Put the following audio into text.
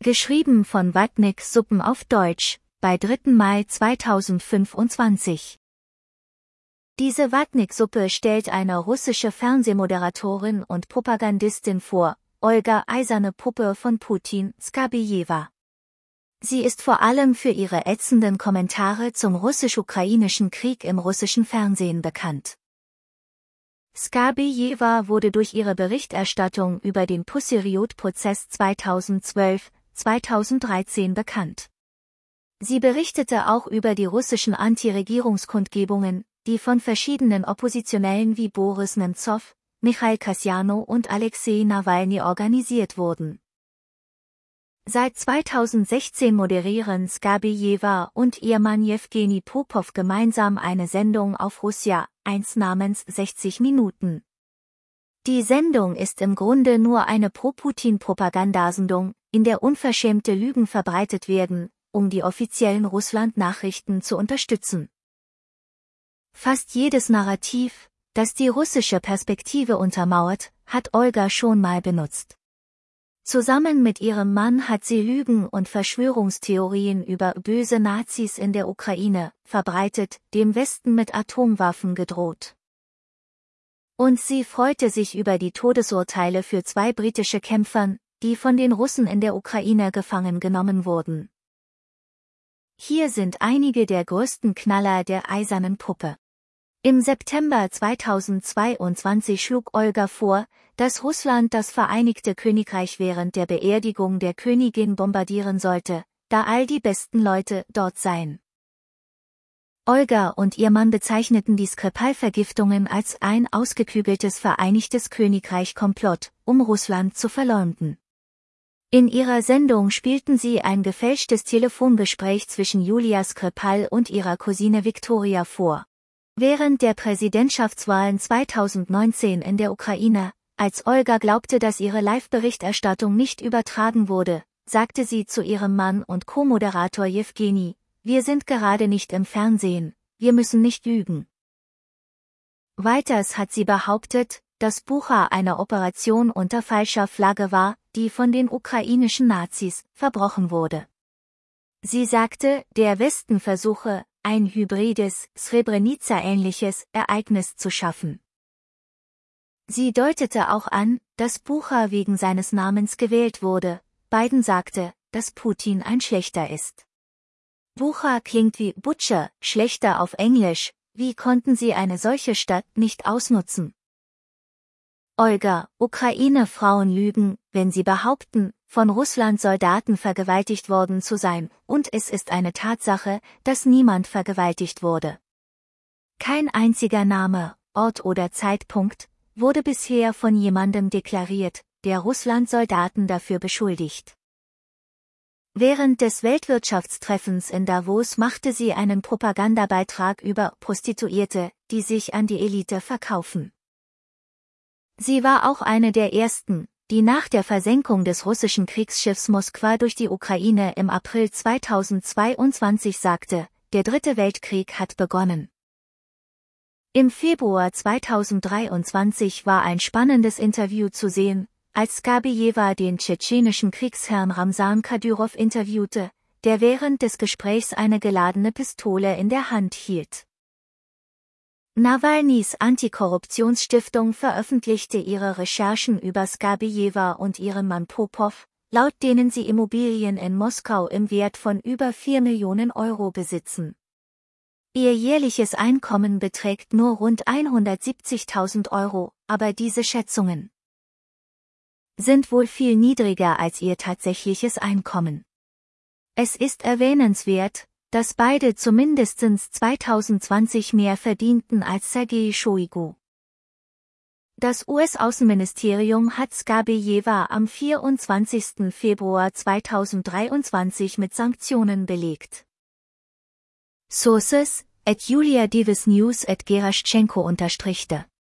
Geschrieben von Watnik Suppen auf Deutsch, bei 3. Mai 2025. Diese Watnik-Suppe stellt eine russische Fernsehmoderatorin und Propagandistin vor, Olga Eiserne Puppe von Putin, Skabejewa. Sie ist vor allem für ihre ätzenden Kommentare zum russisch-ukrainischen Krieg im russischen Fernsehen bekannt. Skabejewa wurde durch ihre Berichterstattung über den Pussy-Riot-Prozess 2012-2013 bekannt. Sie berichtete auch über die russischen Anti-Regierungskundgebungen, die von verschiedenen Oppositionellen wie Boris Nemzow, Michail Kasjanow und Alexei Nawalny organisiert wurden. Seit 2016 moderieren Skabejewa und ihr Mann Jewgeni Popow gemeinsam eine Sendung auf Russia 1 namens 60 Minuten. Die Sendung ist im Grunde nur eine Pro-Putin-Propagandasendung, in der unverschämte Lügen verbreitet werden, um die offiziellen Russland-Nachrichten zu unterstützen. Fast jedes Narrativ, das die russische Perspektive untermauert, hat Olga schon mal benutzt. Zusammen mit ihrem Mann hat sie Lügen und Verschwörungstheorien über böse Nazis in der Ukraine verbreitet, dem Westen mit Atomwaffen gedroht. Und sie freute sich über die Todesurteile für 2 britische Kämpfern, die von den Russen in der Ukraine gefangen genommen wurden. Hier sind einige der größten Knaller der Eisernen Puppe. Im September 2022 schlug Olga vor, dass Russland das Vereinigte Königreich während der Beerdigung der Königin bombardieren sollte, da all die besten Leute dort seien. Olga und ihr Mann bezeichneten die Skripal-Vergiftungen als ein ausgeklügeltes Vereinigtes Königreich-Komplott, um Russland zu verleumden. In ihrer Sendung spielten sie ein gefälschtes Telefongespräch zwischen Julia Skripal und ihrer Cousine Viktoria vor. Während der Präsidentschaftswahlen 2019 in der Ukraine, als Olga glaubte, dass ihre Live-Berichterstattung nicht übertragen wurde, sagte sie zu ihrem Mann und Co-Moderator Jewgeni: „Wir sind gerade nicht im Fernsehen, wir müssen nicht lügen." Weiters hat sie behauptet, dass Bucha eine Operation unter falscher Flagge war, die von den ukrainischen Nazis verbrochen wurde. Sie sagte, der Westen versuche, ein hybrides, Srebrenica-ähnliches Ereignis zu schaffen. Sie deutete auch an, dass Bucha wegen seines Namens gewählt wurde. Biden sagte, dass Putin ein Schlechter ist. Bucha klingt wie Butcher, schlechter auf Englisch, wie konnten sie eine solche Stadt nicht ausnutzen? Olga, Ukraine-Frauen lügen, wenn sie behaupten, von Russland Soldaten vergewaltigt worden zu sein, und es ist eine Tatsache, dass niemand vergewaltigt wurde. Kein einziger Name, Ort oder Zeitpunkt wurde bisher von jemandem deklariert, der Russland Soldaten dafür beschuldigt. Während des Weltwirtschaftstreffens in Davos machte sie einen Propagandabeitrag über Prostituierte, die sich an die Elite verkaufen. Sie war auch eine der ersten, die nach der Versenkung des russischen Kriegsschiffs Moskwa durch die Ukraine im April 2022 sagte, der 3. Weltkrieg hat begonnen. Im Februar 2023 war ein spannendes Interview zu sehen, als Skabejewa den tschetschenischen Kriegsherrn Ramsan Kadyrov interviewte, der während des Gesprächs eine geladene Pistole in der Hand hielt. Nawalnys Antikorruptionsstiftung veröffentlichte ihre Recherchen über Skabejewa und ihren Mann Popow, laut denen sie Immobilien in Moskau im Wert von über 4 Millionen Euro besitzen. Ihr jährliches Einkommen beträgt nur rund 170.000 Euro, aber diese Schätzungen sind wohl viel niedriger als ihr tatsächliches Einkommen. Es ist erwähnenswert, dass beide zumindest 2020 mehr verdienten als Sergei Shoigu. Das US-Außenministerium hat Skabejewa am 24. Februar 2023 mit Sanktionen belegt. Sources: @JuliaDavisNews @Geraschenko_